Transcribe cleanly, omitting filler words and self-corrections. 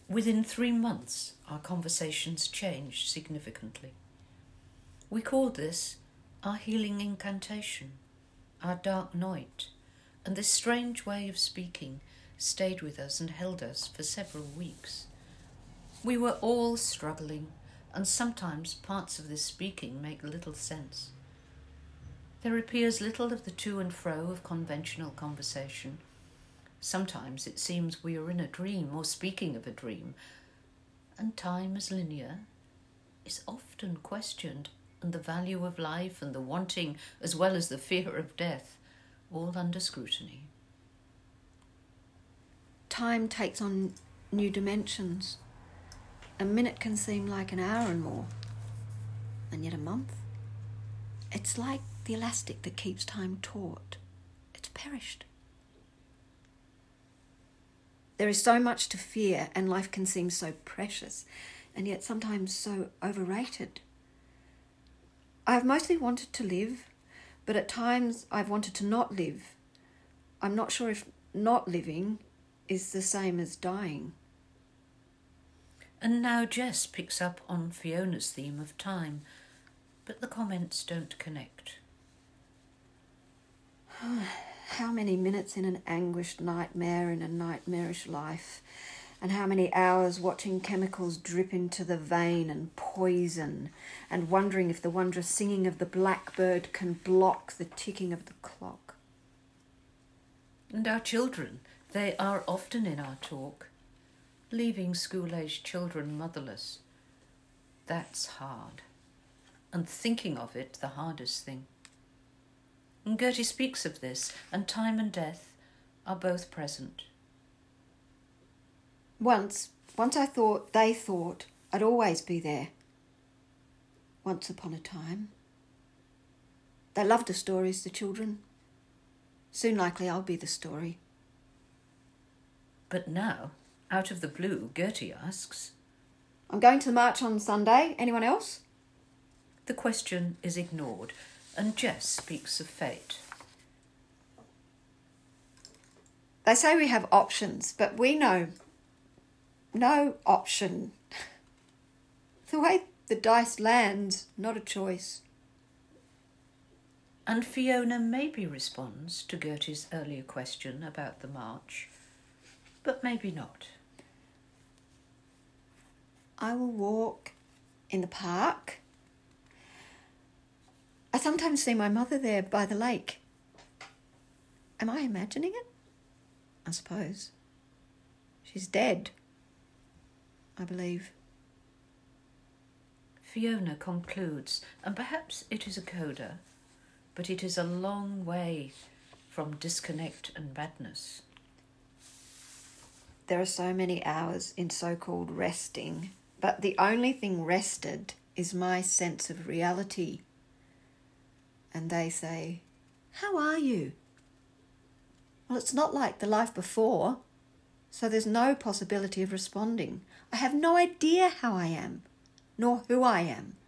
Within 3 months, our conversations changed significantly. We called this our healing incantation, our dark night, and this strange way of speaking stayed with us and held us for several weeks. We were all struggling, and sometimes parts of this speaking make little sense. There appears little of the to and fro of conventional conversation. Sometimes it seems we are in a dream or speaking of a dream, and time as linear is often questioned, and the value of life and the wanting as well as the fear of death all under scrutiny. Time takes on new dimensions. A minute can seem like an hour and more, and yet a month. It's like the elastic that keeps time taut. It's perished. There is so much to fear, and life can seem so precious, and yet sometimes so overrated. I have mostly wanted to live, but at times I've wanted to not live. I'm not sure if not living is the same as dying. And now Jess picks up on Fiona's theme of time, but the comments don't connect. How many minutes in an anguished nightmare in a nightmarish life, and how many hours watching chemicals drip into the vein and poison, and wondering if the wondrous singing of the blackbird can block the ticking of the clock. And our children, they are often in our talk, leaving school-aged children motherless. That's hard, and thinking of it the hardest thing. And Gertie speaks of this, and time and death are both present. Once I thought they thought I'd always be there. Once upon a time. They loved the stories, the children. Soon likely I'll be the story. But now, out of the blue, Gertie asks, I'm going to the march on Sunday. Anyone else? The question is ignored, and Jess speaks of fate. They say we have options, but we know no option. The way the dice lands, not a choice. And Fiona maybe responds to Gertie's earlier question about the march, but maybe not. I will walk in the park. I sometimes see my mother there by the lake. Am I imagining it? I suppose. She's dead, I believe. Fiona concludes, and perhaps it is a coda, but it is a long way from disconnect and madness. There are so many hours in so-called resting, but the only thing rested is my sense of reality. And they say, how are you? Well, it's not like the life before, so there's no possibility of responding. I have no idea how I am, nor who I am.